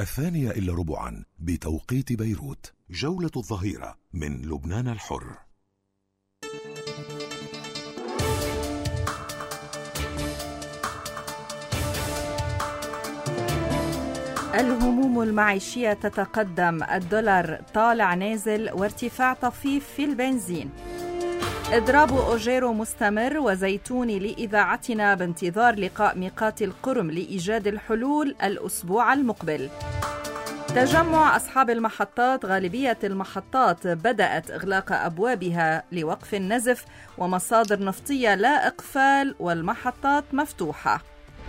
2:45 بتوقيت بيروت. جولة الظهيرة من لبنان الحر. الهموم المعيشية تتقدم، الدولار طالع نازل وارتفاع طفيف في البنزين. إضراب أوجيرو مستمر، وزيتوني لإذاعتنا بانتظار لقاء ميقات القرم لإيجاد الحلول الأسبوع المقبل. تجمع أصحاب المحطات، غالبية المحطات بدأت إغلاق أبوابها لوقف النزف، ومصادر نفطية لا إقفال والمحطات مفتوحة.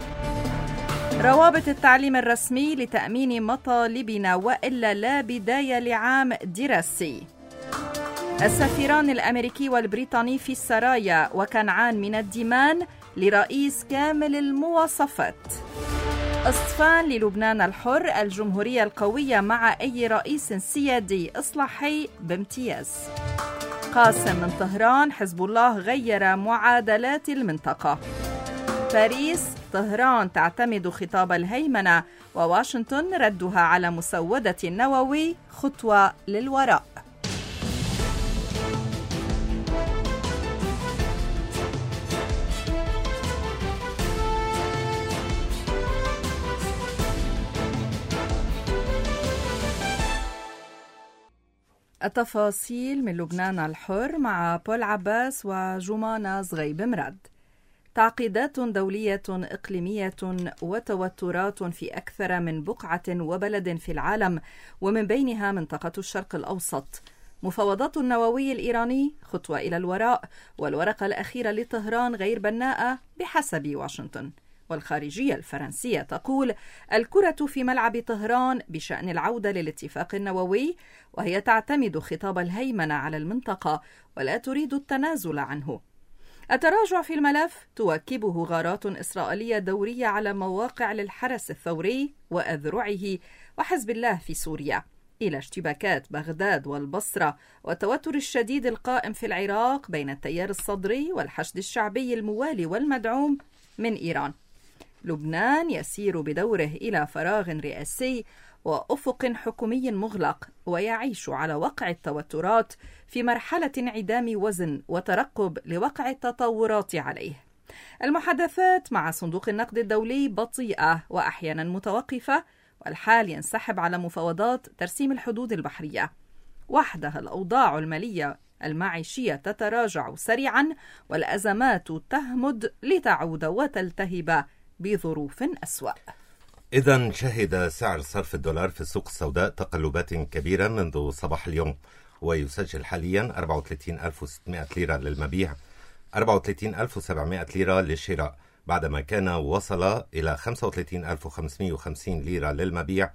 روابط التعليم الرسمي لتأمين مطالبنا وإلا لا بداية لعام دراسي. السفيران الأمريكي والبريطاني في السرايا، وكنعان من الديمان لرئيس كامل المواصفات. اصطفان للبنان الحر، الجمهورية القوية مع أي رئيس سيادي إصلاحي بامتياز. قاسم من طهران، حزب الله غير معادلات المنطقة. باريس، طهران تعتمد خطاب الهيمنة، وواشنطن ردها على مسودة النووي خطوة للوراء. التفاصيل من لبنان الحر مع بول عباس وجمانة زغيب مراد. تعقيدات دولية إقليمية وتوترات في أكثر من بقعة وبلد في العالم، ومن بينها منطقة الشرق الأوسط. مفاوضات النووي الإيراني خطوة إلى الوراء، والورقة الأخيرة لطهران غير بناءة بحسب واشنطن. والخارجية الفرنسية تقول الكرة في ملعب طهران بشأن العودة للاتفاق النووي، وهي تعتمد خطاب الهيمنة على المنطقة ولا تريد التنازل عنه. التراجع في الملف تواكبه غارات إسرائيلية دورية على مواقع للحرس الثوري وأذرعه وحزب الله في سوريا، إلى اشتباكات بغداد والبصرة والتوتر الشديد القائم في العراق بين التيار الصدري والحشد الشعبي الموالي والمدعوم من إيران. لبنان يسير بدوره إلى فراغ رئاسي وأفق حكومي مغلق، ويعيش على وقع التوترات في مرحلة انعدام وزن وترقب لوقع التطورات عليه. المحادثات مع صندوق النقد الدولي بطيئة وأحيانا متوقفة، والحال ينسحب على مفاوضات ترسيم الحدود البحرية. وحدها الأوضاع المالية المعيشية تتراجع سريعا، والأزمات تهمد لتعود وتلتهب بظروف أسوأ. إذن شهد سعر صرف الدولار في السوق السوداء تقلبات كبيرة منذ صباح اليوم، ويسجل حاليا 34,600 ليرة للمبيع، 34,700 ليرة للشراء، بعدما كان وصل إلى 35,550 ليرة للمبيع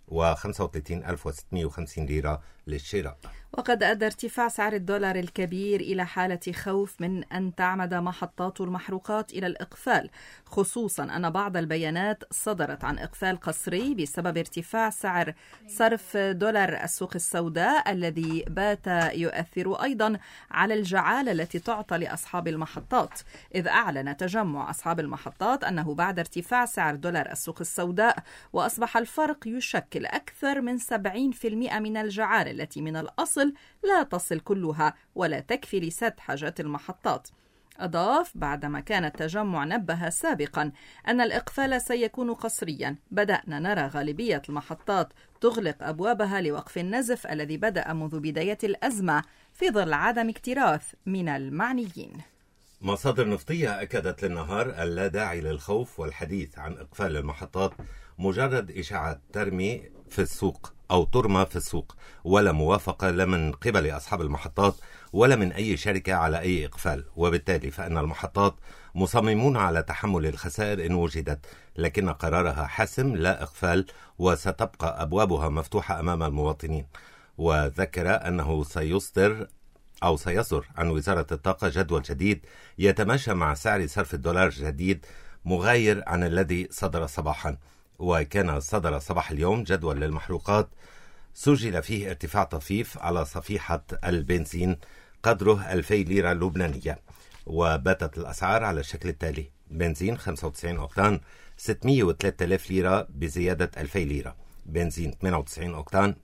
و35,650 ليرة للشراء. وقد أدى ارتفاع سعر الدولار الكبير إلى حالة خوف من أن تعمد محطات المحروقات إلى الإقفال، خصوصا أن بعض البيانات صدرت عن إقفال قسري بسبب ارتفاع سعر صرف دولار السوق السوداء، الذي بات يؤثر أيضا على الجعالة التي تعطى لأصحاب المحطات، إذ أعلن تجمع أصحاب المحطات أنه بعد ارتفاع سعر دولار السوق السوداء وأصبح الفرق يشكل أكثر من 70% من الجعالة التي من الأصل لا تصل كلها ولا تكفي لسد حاجات المحطات. أضاف بعدما كان التجمع نبه سابقا أن الإقفال سيكون قسريا، بدأنا نرى غالبية المحطات تغلق أبوابها لوقف النزف الذي بدأ منذ بداية الأزمة في ظل عدم اكتراث من المعنيين. مصادر نفطية أكدت للنهار اللا داعي للخوف والحديث عن إقفال المحطات، مجرد إشاعات ترمي في السوق أو ترمى في السوق، ولا موافقة لا من قبل أصحاب المحطات ولا من أي شركة على أي إقفال، وبالتالي فإن المحطات مصممون على تحمل الخسائر إن وجدت، لكن قرارها حاسم، لا إقفال، وستبقى أبوابها مفتوحة أمام المواطنين. وذكر أنه سيصدر عن وزارة الطاقة جدول جديد يتماشى مع سعر صرف الدولار جديد مغاير عن الذي صدر صباحا. وكان صدر صباح اليوم جدول للمحروقات سجل فيه ارتفاع طفيف على صفيحة البنزين قدره 2000 ليرة لبنانية، وباتت الأسعار على الشكل التالي: بنزين 95 أوكتان 603,000 ليرة بزيادة 2000 ليرة، بنزين 98 أوكتان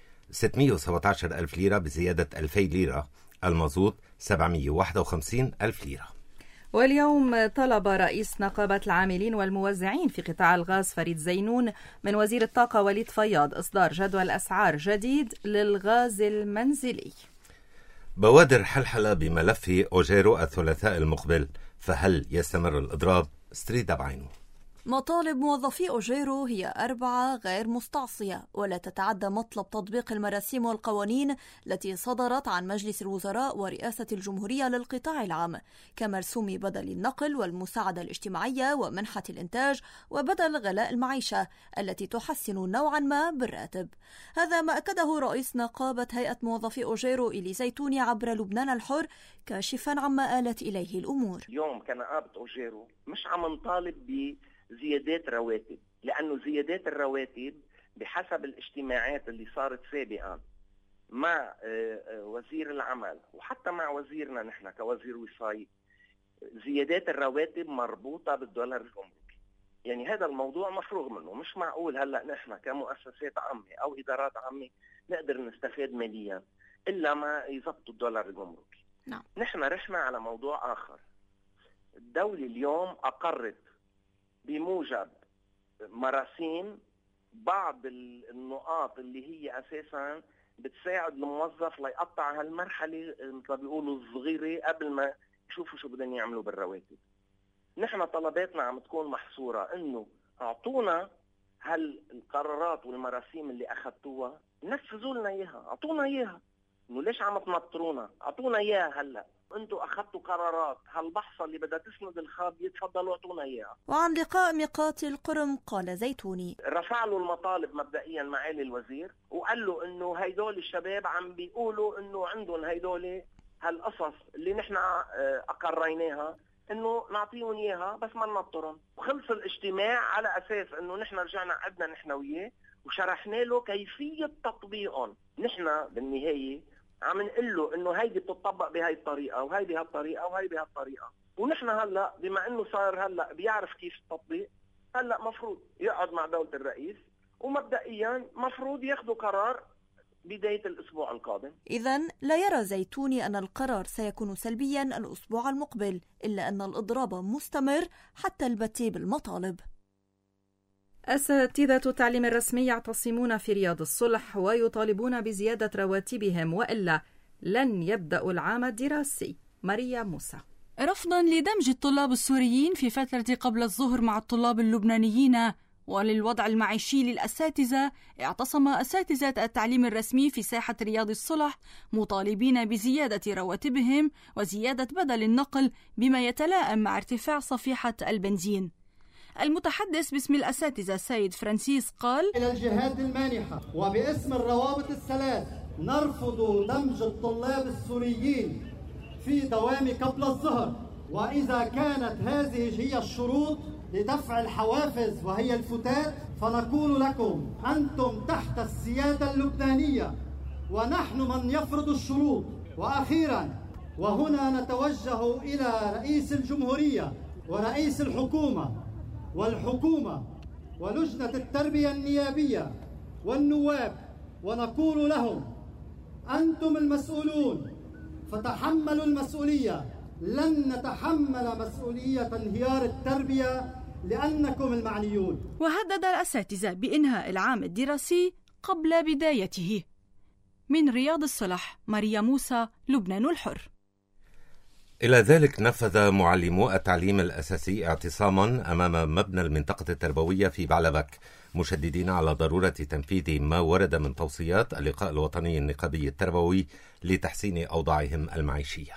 617 ألف ليرة بزيادة 2000 ليرة، المازوت 751 ألف ليرة. واليوم طلب رئيس نقابة العاملين والموزعين في قطاع الغاز فريد زينون من وزير الطاقة وليد فياض إصدار جدول أسعار جديد للغاز المنزلي. بوادر حلحلة بملف أوجيرو الثلاثاء المقبل، فهل يستمر الإضراب؟ ستريدا بعينه. مطالب موظفي أوجيرو هي 4 غير مستعصية ولا تتعدى مطلب تطبيق المراسيم والقوانين التي صدرت عن مجلس الوزراء ورئاسة الجمهورية للقطاع العام، كمرسوم بدل النقل والمساعدة الاجتماعية ومنحة الإنتاج وبدل غلاء المعيشة التي تحسن نوعا ما بالراتب. هذا ما أكده رئيس نقابة هيئة موظفي أوجيرو إلي زيتوني عبر لبنان الحر، كاشفا عما آلت إليه الأمور. اليوم كنقابة أوجيرو مش عم نطالب زيادات رواتب، لأنه زيادات الرواتب بحسب الاجتماعات اللي صارت سابقا مع وزير العمل وحتى مع وزيرنا نحن كوزير وصاية، زيادات الرواتب مربوطة بالدولار الجمركي. يعني هذا الموضوع مفروغ منه، مش معقول هلأ نحن كمؤسسات عامة أو إدارات عامة نقدر نستفاد ماليا إلا ما يضبطوا الدولار الجمركي. نعم. نحن رحنا على موضوع آخر. الدولة اليوم أقرت بموجب مراسيم بعض النقاط اللي هي أساساً بتساعد الموظف ليقطع هالمرحلة مثل بيقولوا الصغيرة قبل ما يشوفوا شو بدهم يعملوا بالرواتب. نحن طلباتنا عم تكون محصورة إنه أعطونا هالقرارات والمراسيم اللي أخذتوها، نفذوا لنا إياها، أعطونا إياها. إنه ليش عم تنطرونا؟ أعطونا إياها هلأ. انتوا اخذتوا قرارات، هالبحصه اللي بدها تسند الخابيه تفضلوا اعطونا اياها. وعن لقاء ميقات القرم قال زيتوني: رفع له المطالب مبدئيا معالي الوزير وقال له انه هيدول الشباب عم بيقولوا انه عندهم هيدول هالقصص اللي نحن اقريناها انه نعطيهم اياها بس ما ننطرهم. وخلص الاجتماع على اساس انه نحن رجعنا قعدنا نحن وياه وشرحنا له كيفيه تطبيقهم. نحن بالنهايه عم نقول له انه هيدي بتطبق بهاي الطريقه وهي بهالطريقه وهي بهالطريقه، ونحن هلا بما انه صار هلا بيعرف كيف التطبيق، هلا مفروض يقعد مع دوله الرئيس ومبدئيا مفروض ياخذوا قرار بدايه الاسبوع القادم. اذن لا يرى زيتوني ان القرار سيكون سلبيا الاسبوع المقبل، الا ان الاضراب مستمر حتى البت بالمطالب. أساتذة التعليم الرسمي يعتصمون في رياض الصلح ويطالبون بزيادة رواتبهم وإلا لن يبدأوا العام الدراسي. ماريا موسى. رفضا لدمج الطلاب السوريين في فترة قبل الظهر مع الطلاب اللبنانيين وللوضع المعيشي للأساتذة، اعتصم أساتذة التعليم الرسمي في ساحة رياض الصلح مطالبين بزيادة رواتبهم وزيادة بدل النقل بما يتلائم مع ارتفاع صفيحة البنزين. المتحدث باسم الأساتذة سيد فرانسيس قال: إلى الجهات المانحة وباسم الروابط الثلاث نرفض دمج الطلاب السوريين في دوام قبل الظهر، وإذا كانت هذه هي الشروط لدفع الحوافز وهي الفتات فنقول لكم أنتم تحت السيادة اللبنانية ونحن من يفرض الشروط. وأخيرا وهنا نتوجه إلى رئيس الجمهورية ورئيس الحكومة والحكومة ولجنة التربية النيابية والنواب ونقول لهم أنتم المسؤولون فتحملوا المسؤولية، لن نتحمل مسؤولية انهيار التربية لأنكم المعنيون. وهدد الأساتذة بإنهاء العام الدراسي قبل بدايته. من رياض الصلح، ماريا موسى، لبنان الحر. إلى ذلك نفذ معلمو التعليم الأساسي اعتصاما أمام مبنى المنطقة التربوية في بعلبك، مشددين على ضرورة تنفيذ ما ورد من توصيات اللقاء الوطني النقابي التربوي لتحسين أوضاعهم المعيشية.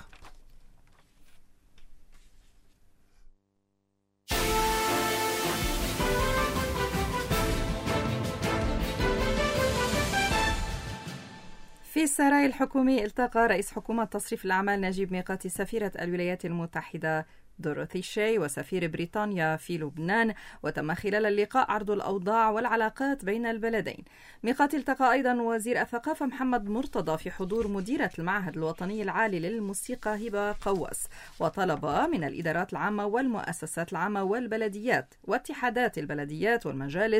في السراي الحكومي التقى رئيس حكومة تصريف الأعمال نجيب ميقاتي سفيرة الولايات المتحدة دوروثي شاي وسفير بريطانيا في لبنان، وتم خلال اللقاء عرض الأوضاع والعلاقات بين البلدين. ميقاتي التقى أيضا وزير الثقافة محمد مرتضى في حضور مديرة المعهد الوطني العالي للموسيقى هبة قواس، وطلب من الإدارات العامة والمؤسسات العامة والبلديات واتحادات البلديات والمجالس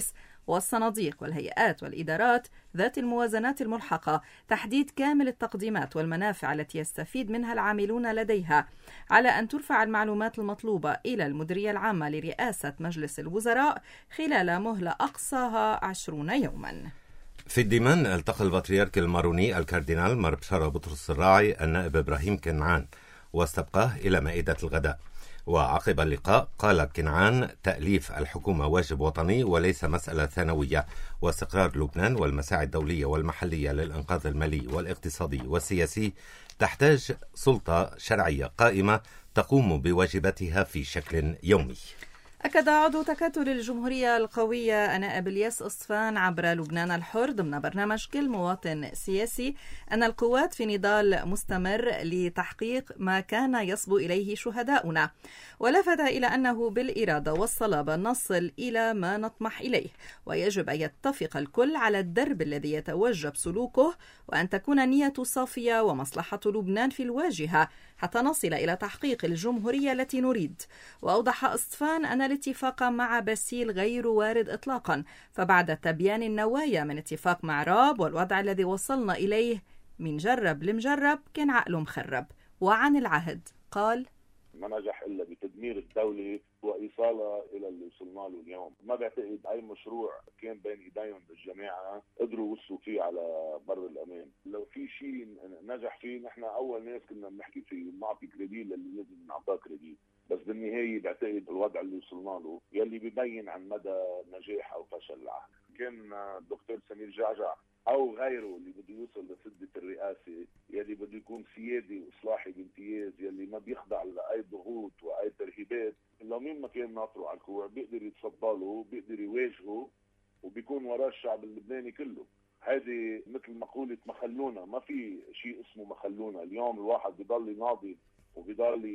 والصناديق والهيئات والإدارات ذات الموازنات الملحقة، تحديد كامل التقديمات والمنافع التي يستفيد منها العاملون لديها، على أن ترفع المعلومات المطلوبة إلى المديرية العامة لرئاسة مجلس الوزراء خلال مهلة أقصاها 20 يوما. في الديمان التقى البطريرك الماروني الكاردينال مار بشارة بطرس الراعي النائب إبراهيم كنعان واستبقاه إلى مائدة الغداء. وعقب اللقاء قال كنعان تأليف الحكومة واجب وطني وليس مسألة ثانوية، واستقرار لبنان والمساعي الدولية والمحلية للإنقاذ المالي والاقتصادي والسياسي تحتاج سلطة شرعية قائمة تقوم بواجباتها في شكل يومي. أكد عضو تكتل الجمهورية القوية نائب الياس أصفان عبر لبنان الحر ضمن برنامج كل مواطن سياسي أن القوات في نضال مستمر لتحقيق ما كان يصبو إليه شهداؤنا، ولفت إلى أنه بالإرادة والصلابة نصل إلى ما نطمح إليه، ويجب أن يتفق الكل على الدرب الذي يتوجب سلوكه، وأن تكون النية صافية ومصلحة لبنان في الواجهة حتى نصل إلى تحقيق الجمهورية التي نريد. وأوضح أصفان أن الاتفاق مع باسيل غير وارد إطلاقا، فبعد تبيان النوايا من اتفاق مع راب والوضع الذي وصلنا إليه من جرب لمجرب كان عقله مخرب. وعن العهد قال: ما نجح إلا بتدمير الدولة وإيصالها إلى اللي وصلنا له اليوم. ما بعتقد أي مشروع كان بين إيديهم بالجماعة قدروا وصلوا فيه على بر الأمان. لو في شيء نجح فيه نحن أول ناس كنا بنحكي فيه نعطي كريديت اللي لازم نعطاه كريديت، بس بالنهاية بعتقد الوضع اللي وصلنا له يلي بيبين عن مدى نجاح أو فشل العهد. كان الدكتور سمير جعجع أو غيره اللي بده يوصل لسدة الرئاسة، يلي بده يكون سيادي وإصلاحي بامتياز، يلي ما بيخضع لأي ضغوط وأي ترهيبات، لو مين ما كان ناطره على الكوع بيقدر يتصدى له، بيقدر يواجهه، وبيكون وراه الشعب اللبناني كله. هذه مثل مقولة مخلونا، ما في شيء اسمه مخلونا. اليوم الواحد بيضل يناضل وبيضل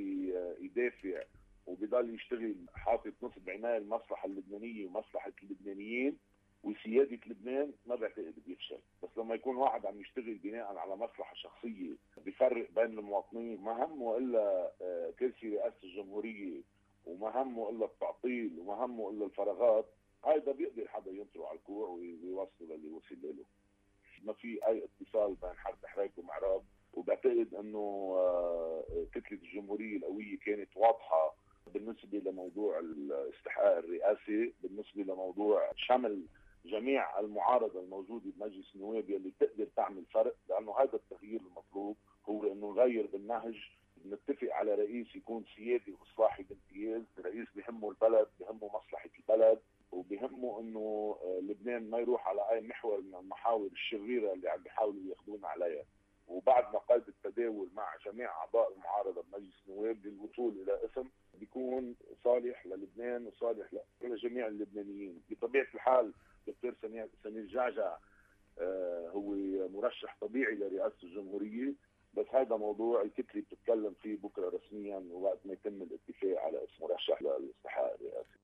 يدافع وبيضل يشتغل حاطط نصب عناية المصلحة اللبنانية ومصلحة اللبنانيين وسيادة لبنان، ما بعتقد بيفشل. بس لما يكون واحد عم يشتغل بناء على مصلحة شخصية بيفرق بين المواطنين، ما همه إلا كرسي رئاسة الجمهورية وما همه إلا التعطيل وما همه إلا الفراغات، هذا بيقدر حدا ينطره على الكوع ويوصله اللي وصل له. ما في أي اتصال بين حرب حراك ومعراب، وبعتقد أنه كتلة الجمهورية القوية كانت واضحة بالنسبة لموضوع الاستحقاق الرئاسي، بالنسبة لموضوع شمل جميع المعارضة الموجودة بمجلس النواب يلي تقدر تعمل فرق، لأنه هذا التغيير المطلوب هو أنه نغير بالنهج، نتفق على رئيس يكون سيادي وإصلاحي بامتياز، رئيس بهمه البلد، بهمه مصلحة البلد، وبهمه أنه لبنان ما يروح على أي محور من المحاور الشريرة اللي عم بيحاولوا ياخذونا عليها. وبعد ما قاد التداول مع جميع أعضاء المعارضة بمجلس النواب للوصول إلى اسم بيكون صالح للبنان وصالح لجميع اللبنانيين. بطبيعة الحال دكتور سمير جعجع هو مرشح طبيعي لرئاسة الجمهورية، بس هذا موضوع الكتلة بتتكلم فيه بكرة رسميا وقت ما يتم الاتفاق على اسم مرشح للاستحقاق الرئاسي.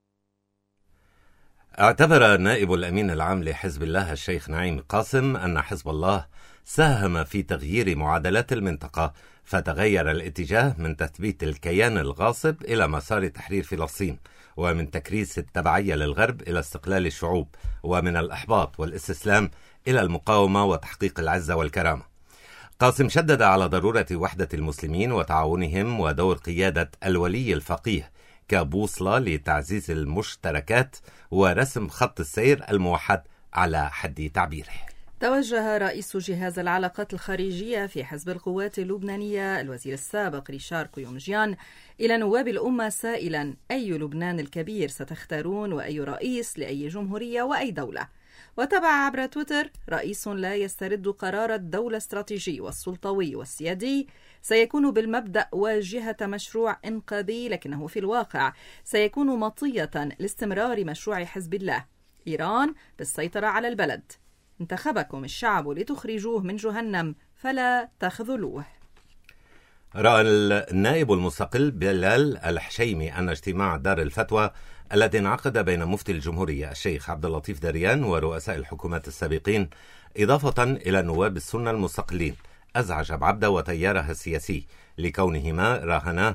اعتبر نائب الأمين العام لحزب الله الشيخ نعيم قاسم أن حزب الله ساهم في تغيير معادلات المنطقة، فتغير الاتجاه من تثبيت الكيان الغاصب إلى مسار تحرير فلسطين، ومن تكريس التبعية للغرب إلى استقلال الشعوب، ومن الإحباط والاستسلام إلى المقاومة وتحقيق العزة والكرامة. قاسم شدد على ضرورة وحدة المسلمين وتعاونهم ودور قيادة الولي الفقيه كبوصلة لتعزيز المشتركات ورسم خط السير الموحد على حد تعبيره. توجه رئيس جهاز العلاقات الخارجية في حزب القوات اللبنانية الوزير السابق ريشار قيومجيان إلى نواب الأمة سائلا: أي لبنان الكبير ستختارون، وأي رئيس لأي جمهورية وأي دولة؟ وتبع عبر تويتر: رئيس لا يسترد قرار الدولة الاستراتيجي والسلطوي والسيادي سيكون بالمبدأ واجهة مشروع إنقاذي، لكنه في الواقع سيكون مطية لاستمرار مشروع حزب الله. إيران بالسيطرة على البلد. انتخبكم الشعب لتخرجوه من جهنم فلا تخذلوه. رأى النائب المستقل بلال الحشيمي أن اجتماع دار الفتوى الذي انعقد بين مفتي الجمهورية الشيخ عبد اللطيف دريان ورؤساء الحكومات السابقين إضافة إلى نواب السنة المستقلين أزعج بعبدة وتيارها السياسي، لكونهما راهنا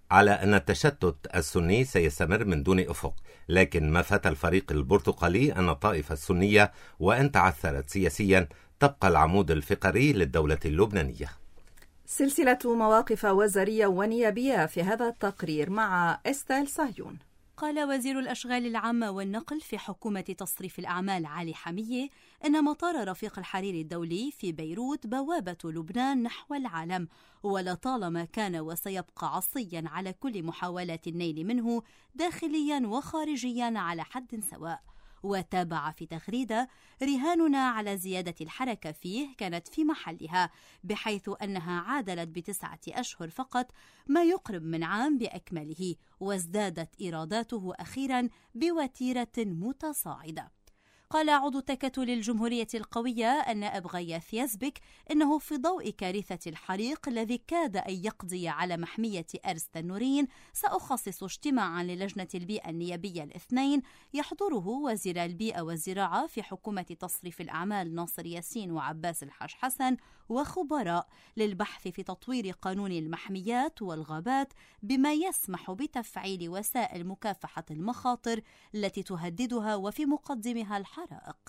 على أن التشتت السني سيستمر من دون أفق، لكن ما فات الفريق البرتقالي أن الطائفة السنية وإن تعثرت سياسيا تبقى العمود الفقري للدولة اللبنانية. سلسلة مواقف وزارية ونيابية في هذا التقرير مع إستيل صهيون. قال وزير الأشغال العامة والنقل في حكومة تصريف الأعمال علي حمية إن مطار رفيق الحريري الدولي في بيروت بوابة لبنان نحو العالم، ولطالما كان وسيبقى عصيا على كل محاولات النيل منه داخليا وخارجيا على حد سواء. وتابع في تغريدة: رهاننا على زيادة الحركة فيه كانت في محلها، بحيث أنها عادلت ب9 أشهر فقط، ما يقرب من عام بأكمله، وازدادت إيراداته أخيرا بوتيرة متصاعدة. قال عضو التكتل الجمهورية القوية النائب غياث يزبك إنه في ضوء كارثة الحريق الذي كاد أن يقضي على محمية أرز تنورين سأخصص اجتماعا للجنة البيئة النيابية الاثنين يحضره وزير البيئة والزراعة في حكومة تصريف الأعمال ناصر ياسين وعباس الحاج حسن وخبراء للبحث في تطوير قانون المحميات والغابات بما يسمح بتفعيل وسائل مكافحة المخاطر التي تهددها وفي مقدمها الحرائق.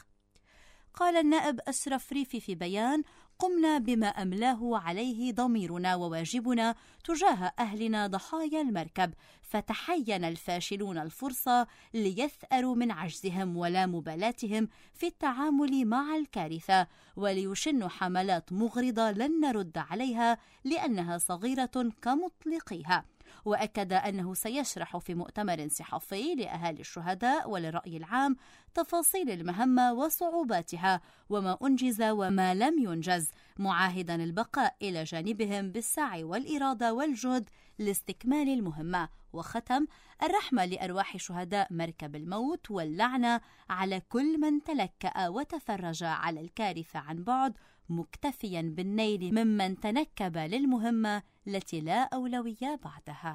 قال النائب أشرف ريفي في بيان: قمنا بما أملاه عليه ضميرنا وواجبنا تجاه أهلنا ضحايا المركب، فتحين الفاشلون الفرصة ليثأروا من عجزهم ولا مبالاتهم في التعامل مع الكارثة، وليشنوا حملات مغرضة لن نرد عليها لأنها صغيرة كمطلقيها. وأكد أنه سيشرح في مؤتمر صحفي لأهالي الشهداء وللرأي العام تفاصيل المهمة وصعوباتها وما أنجز وما لم ينجز، معاهدا البقاء إلى جانبهم بالسعي والإرادة والجهد لاستكمال المهمة. وختم: الرحمة لأرواح شهداء مركب الموت واللعنة على كل من تلكأ وتفرج على الكارثة عن بعد، مكتفيا بالنيل ممن تنكب للمهمة التي لا أولوية بعدها.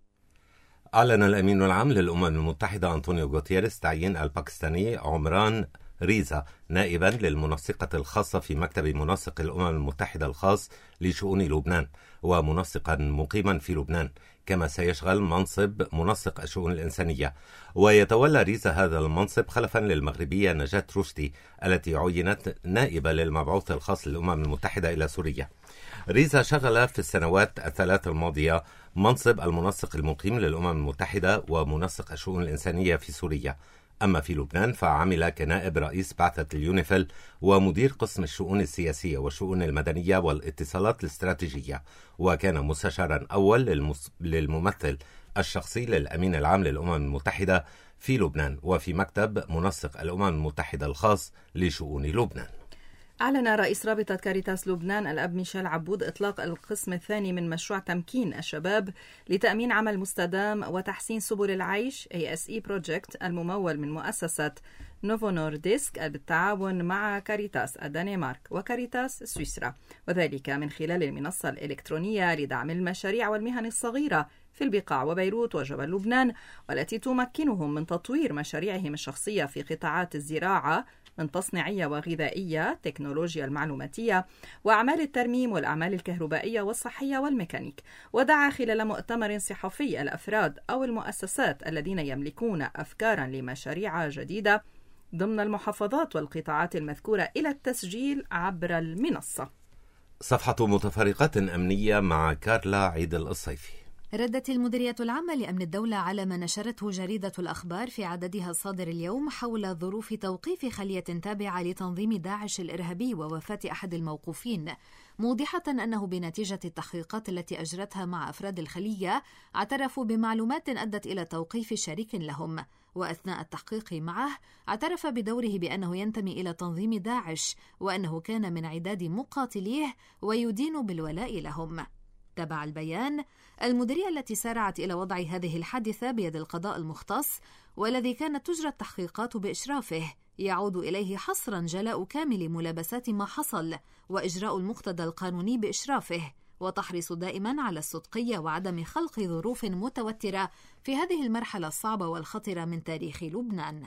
أعلن الأمين العام للأمم المتحدة أنطونيو غوتيريس تعيين الباكستاني عمران ريزا نائبا للمنسقة الخاصة في مكتب منسق الأمم المتحدة الخاص لشؤون لبنان، ومنسقا مقيما في لبنان، كما سيشغل منصب منسق الشؤون الإنسانية. ويتولى ريزا هذا المنصب خلفا للمغربية نجاة رشدي التي عينت نائبة للمبعوث الخاص للأمم المتحدة إلى سوريا. ريزا شغل في السنوات الثلاث الماضية منصب المنسق المقيم للأمم المتحدة ومنسق الشؤون الإنسانية في سوريا. أما في لبنان فعمل كنائب رئيس بعثة اليونيفيل ومدير قسم الشؤون السياسية والشؤون المدنية والاتصالات الاستراتيجية، وكان مستشارا أول للممثل الشخصي للأمين العام للأمم المتحدة في لبنان وفي مكتب منسق الأمم المتحدة الخاص لشؤون لبنان. أعلن رئيس رابطة كاريتاس لبنان الأب ميشيل عبود إطلاق القسم الثاني من مشروع تمكين الشباب لتأمين عمل مستدام وتحسين سبل العيش ASE Project الممول من مؤسسة نوفو نورديسك بالتعاون مع كاريتاس الدنمارك وكاريتاس سويسرا، وذلك من خلال المنصة الإلكترونية لدعم المشاريع والمهن الصغيرة في البقاع وبيروت وجبل لبنان، والتي تمكنهم من تطوير مشاريعهم الشخصية في قطاعات الزراعة من تصنيعية وغذائية، تكنولوجيا المعلوماتية، وأعمال الترميم والأعمال الكهربائية والصحية والميكانيك. ودعا خلال مؤتمر صحفي الأفراد أو المؤسسات الذين يملكون أفكارا لمشاريع جديدة ضمن المحافظات والقطاعات المذكورة إلى التسجيل عبر المنصة. صفحة متفرقات أمنية مع كارلا عيد الصيفي. ردت المديرية العامة لأمن الدولة على ما نشرته جريدة الأخبار في عددها الصادر اليوم حول ظروف توقيف خلية تابعة لتنظيم داعش الإرهابي ووفاة أحد الموقوفين، موضحة أنه بنتيجة التحقيقات التي أجرتها مع أفراد الخلية اعترفوا بمعلومات أدت إلى توقيف شريك لهم، وأثناء التحقيق معه اعترف بدوره بأنه ينتمي إلى تنظيم داعش وأنه كان من عداد مقاتليه ويدين بالولاء لهم. تبع البيان، المديرية التي سارعت إلى وضع هذه الحادثة بيد القضاء المختص والذي كانت تجرى التحقيقات بإشرافه يعود إليه حصرا جلاء كامل ملابسات ما حصل وإجراء المقتضى القانوني بإشرافه، وتحرص دائما على الصدقية وعدم خلق ظروف متوترة في هذه المرحلة الصعبة والخطرة من تاريخ لبنان.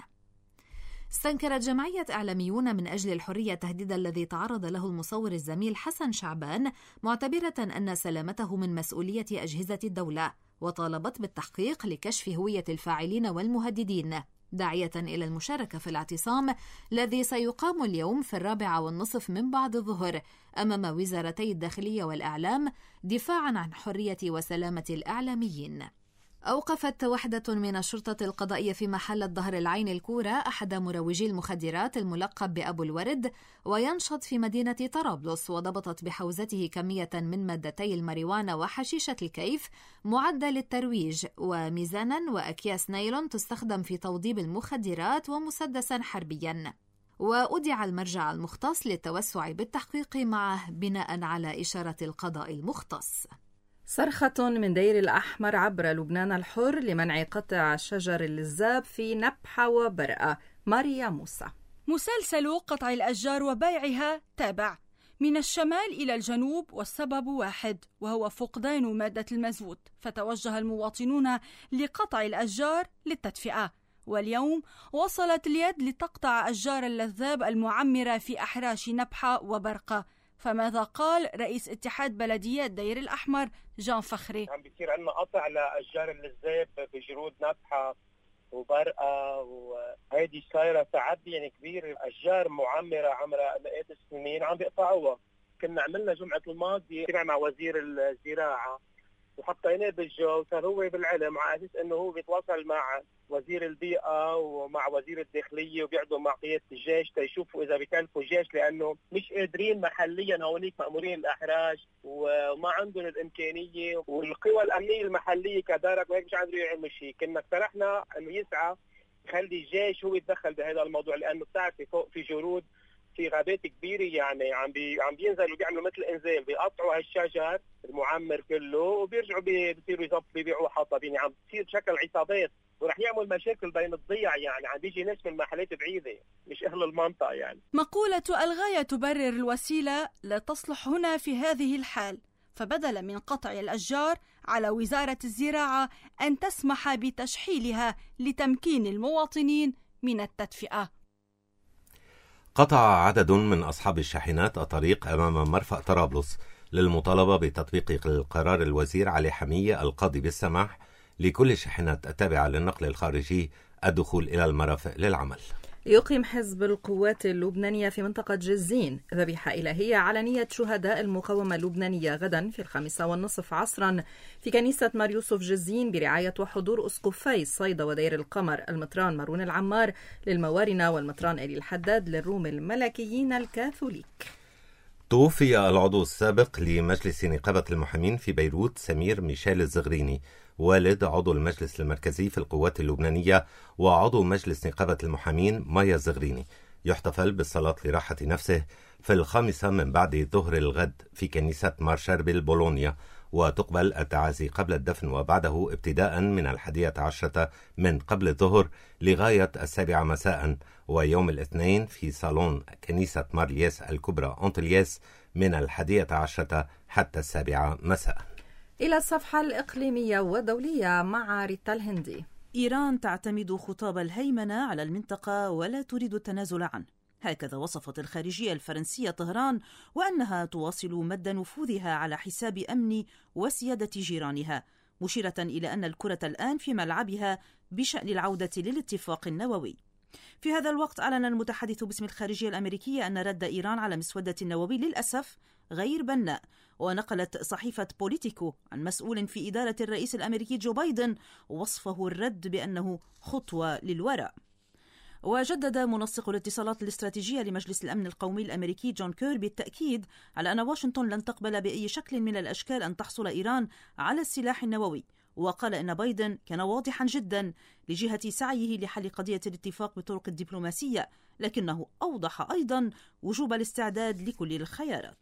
استنكرت جمعية إعلاميون من أجل الحرية التهديد الذي تعرض له المصور الزميل حسن شعبان، معتبرة أن سلامته من مسؤولية أجهزة الدولة، وطالبت بالتحقيق لكشف هوية الفاعلين والمهددين، داعية إلى المشاركة في الاعتصام الذي سيقام اليوم في 4:30 من بعد الظهر أمام وزارتي الداخلية والإعلام دفاعا عن حرية وسلامة الإعلاميين. أوقفت وحدة من الشرطة القضائية في محل الظهر العين الكورة أحد مروجي المخدرات الملقب بأبو الورد وينشط في مدينة طرابلس، وضبطت بحوزته كمية من مادتي الماريوانا وحشيشة الكيف معدة للترويج، وميزانا وأكياس نايلون تستخدم في توضيب المخدرات، ومسدسا حربيا. وأودع المرجع المختص للتوسع بالتحقيق معه بناء على إشارة القضاء المختص. صرخة من دير الأحمر عبر لبنان الحر لمنع قطع شجر اللزاب في نبحة وبرقة. ماريا موسى. مسلسل قطع الأشجار وبيعها تابع من الشمال إلى الجنوب، والسبب واحد وهو فقدان مادة المازوت، فتوجه المواطنون لقطع الأشجار للتدفئة. واليوم وصلت اليد لتقطع أشجار اللذاب المعمرة في أحراش نبحة وبرقة. فماذا قال رئيس اتحاد بلديات دير الأحمر جان فخري؟ عم بيصير عندنا قطع لأشجار اللذاب بجرود نبحة وبرقة، وهيدي صايرة تعدي يعني كبير. أشجار معمرة عمرها مئات السنين عم بيقطعوها. كنا عملنا جمعة الماضي اجتماع مع وزير الزراعة وحطيناه بالجو، صار هو بالعلم على اساس انه هو بيتواصل مع وزير البيئة ومع وزير الداخلية وبيقعدوا مع قيادة الجيش تيشوفوا اذا بيكلفوا الجيش، لانه مش قادرين محليا هونيك مأمورين الاحراج وما عندهم الامكانية، والقوى الامنية المحلية كدارك وهيك مش قادرين يعملوا شيء. كنا اقترحنا انه يسعى يخلي الجيش هو يتدخل بهذا الموضوع، لانه بتعرفي فوق في جرود في غابات كبيرة يعني عم بينزلوا بيعملوا مثل انزال، بيقطعوا هالشجر المعمر كله وبيرجعوا بيصيروا بيبيعوه حطب، يعني عم تصير شكل عصابات ورح يعمل مشاكل بين الضيع. يعني عم بيجي ناس من محلات بعيدة مش أهل المنطقة. يعني مقولة الغاية تبرر الوسيلة لا تصلح هنا في هذه الحال، فبدلا من قطع الأشجار على وزارة الزراعة أن تسمح بتشحيلها لتمكين المواطنين من التدفئة. قطع عدد من أصحاب الشاحنات الطريق أمام مرفأ طرابلس للمطالبة بتطبيق القرار الوزير علي حمية القاضي بالسماح لكل الشاحنات التابعة للنقل الخارجي الدخول إلى المرافق للعمل. يقيم حزب القوات اللبنانية في منطقة جزين ذبيحة إلهية على نية شهداء المقاومة اللبنانية غدا في 5:30 عصرا في كنيسة مار يوسف جزين برعاية وحضور أسقفي صيدا ودير القمر المطران مارون العمار للموارنة والمطران إلي الحداد للروم الملكيين الكاثوليك. توفي العضو السابق لمجلس نقابة المحامين في بيروت سمير ميشيل الزغريني، والد عضو المجلس المركزي في القوات اللبنانية وعضو مجلس نقابة المحامين مايا الزغريني. يحتفل بالصلاة لراحة نفسه في 5 من بعد ظهر الغد في كنيسة مار شربل بولونيا، وتقبل التعازي قبل الدفن وبعده ابتداء من 11 من قبل الظهر لغاية 7 مساء، ويوم الاثنين في صالون كنيسة مار لياس الكبرى أنطلياس من 11 حتى 7 مساء. إلى الصفحة الإقليمية والدولية مع ريتا الهندي. إيران تعتمد خطاب الهيمنة على المنطقة ولا تريد التنازل عنه، هكذا وصفت الخارجية الفرنسية طهران، وأنها تواصل مد نفوذها على حساب أمن وسيادة جيرانها، مشيرة إلى أن الكرة الآن في ملعبها بشأن العودة للاتفاق النووي. في هذا الوقت أعلن المتحدث باسم الخارجية الأمريكية أن رد إيران على مسودة النووي للأسف غير بناء، ونقلت صحيفة بوليتيكو عن مسؤول في إدارة الرئيس الأمريكي جو بايدن وصفه الرد بأنه خطوة للوراء. وجدد منسق الاتصالات الاستراتيجية لمجلس الأمن القومي الأمريكي جون كيربي التأكيد على أن واشنطن لن تقبل بأي شكل من الأشكال أن تحصل إيران على السلاح النووي، وقال إن بايدن كان واضحا جدا لجهة سعيه لحل قضية الاتفاق بالطرق الدبلوماسية، لكنه أوضح أيضا وجوب الاستعداد لكل الخيارات.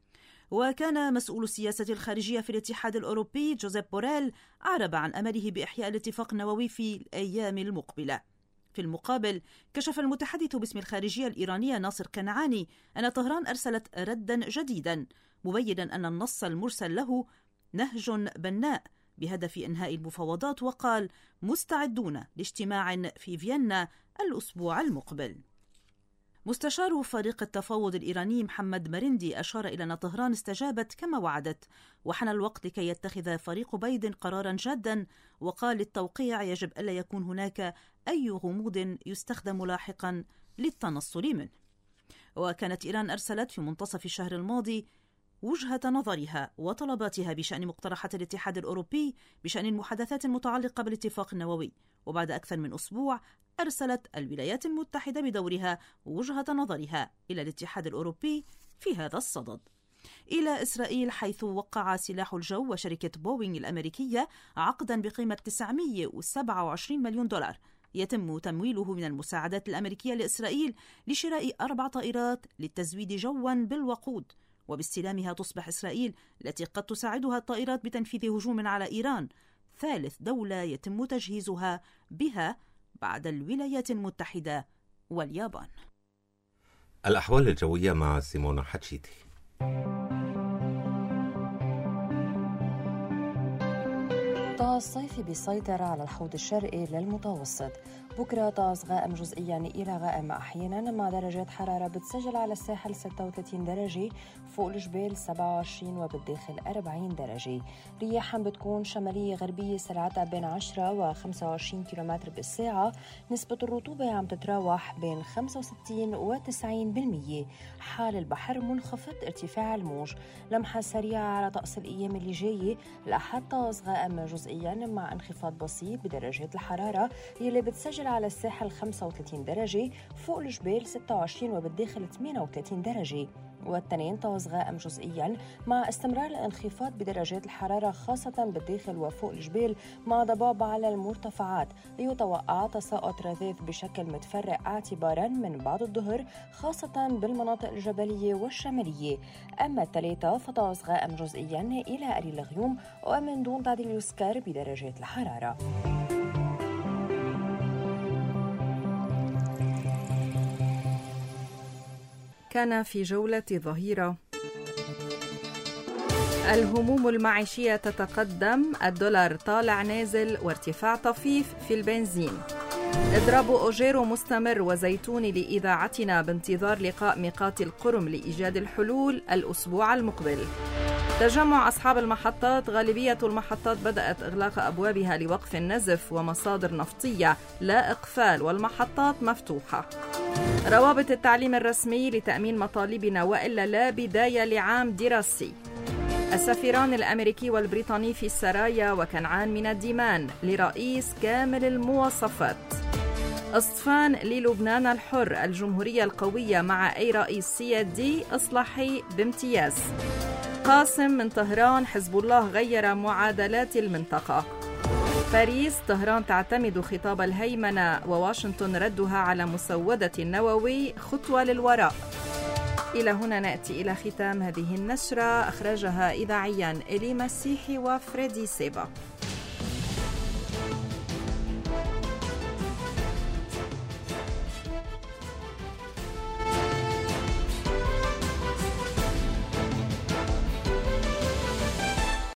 وكان مسؤول السياسة الخارجية في الاتحاد الأوروبي جوزيب بوريل أعرب عن أمله بإحياء الاتفاق النووي في الأيام المقبلة. في المقابل كشف المتحدث باسم الخارجية الإيرانية ناصر كنعاني أن طهران أرسلت ردا جديدا مبينا أن النص المرسل له نهج بناء بهدف إنهاء المفاوضات، وقال مستعدون لاجتماع في فيينا الأسبوع المقبل. مستشار فريق التفاوض الإيراني محمد مرندي أشار إلى أن طهران استجابت كما وعدت، وحان الوقت لكي يتخذ فريق بايدن قرارا جادا، وقال التوقيع يجب ألا يكون هناك أي غموض يستخدم لاحقا للتنصل منه. وكانت إيران أرسلت في منتصف الشهر الماضي وجهة نظرها وطلباتها بشأن مقترحات الاتحاد الأوروبي بشأن المحادثات المتعلقة بالاتفاق النووي، وبعد أكثر من أسبوع أرسلت الولايات المتحدة بدورها وجهة نظرها إلى الاتحاد الأوروبي في هذا الصدد. إلى إسرائيل، حيث وقع سلاح الجو وشركة بوينغ الأمريكية عقدا بقيمة 927 مليون دولار يتم تمويله من المساعدات الأمريكية لإسرائيل لشراء 4 طائرات للتزويد جوا بالوقود، وباستلامها تصبح إسرائيل التي قد تساعدها الطائرات بتنفيذ هجوم على إيران ثالث دولة يتم تجهيزها بها بعد الولايات المتحدة واليابان. الأحوال الجوية مع سيمونا حتشيتي. طقس صيفي بيسيطر على الحوض الشرقي للمتوسط. بكرة طقس غائم جزئيا إلى غائم أحيانا، مع درجات حرارة بتسجل على الساحل 36 درجة، فوق الجبال 27 وبالداخل 40 درجة. رياح بتكون شمالية غربية سرعتها بين 10 و 25 كيلومتر بالساعة. نسبة الرطوبة عم تتراوح بين 65 و 90%. حال البحر منخفض ارتفاع الموج. لمحة سريعة على طقس الأيام اللي جاية. الأحد طقس غائم جزئيا مع انخفاض بسيط بدرجات الحرارة يلي بتسجل على الساحل 35 درجة، فوق الجبال 26 وبالداخل 38 درجة. والتنين طقس غائم جزئيا مع استمرار الانخفاض بدرجات الحرارة خاصة بالداخل وفوق الجبال مع ضباب على المرتفعات. يتوقع تساقط رذاذ بشكل متفرق اعتبارا من بعد الظهر خاصة بالمناطق الجبلية والشمالية. أما الثلاثة فطقس غائم جزئيا إلى قليل الغيوم ومن دون تعديل يذكر بدرجات الحرارة. كان في جولة ظهيرة. الهموم المعيشية تتقدم، الدولار طالع نازل وارتفاع طفيف في البنزين. إضراب أوجيرو مستمر وزيتوني لإذاعتنا بانتظار لقاء ميقات القرم لإيجاد الحلول الأسبوع المقبل. تجمع أصحاب المحطات، غالبية المحطات بدأت إغلاق أبوابها لوقف النزف ومصادر نفطية لا إقفال والمحطات مفتوحة. روابط التعليم الرسمي لتأمين مطالبنا وإلا لا بداية لعام دراسي. السفيران الأمريكي والبريطاني في السرايا وكنعان من الديمان لرئيس كامل المواصفات. اصطفان للبنان الحر، الجمهورية القوية مع أي رئيس سيادي إصلاحي بامتياز. قاسم من طهران، حزب الله غير معادلات المنطقة. باريس، طهران تعتمد خطاب الهيمنة وواشنطن ردها على مسودة النووي خطوة للوراء. إلى هنا نأتي إلى ختام هذه النشرة، أخرجها إذاعيا إلي مسيحي وفريدي سيبا.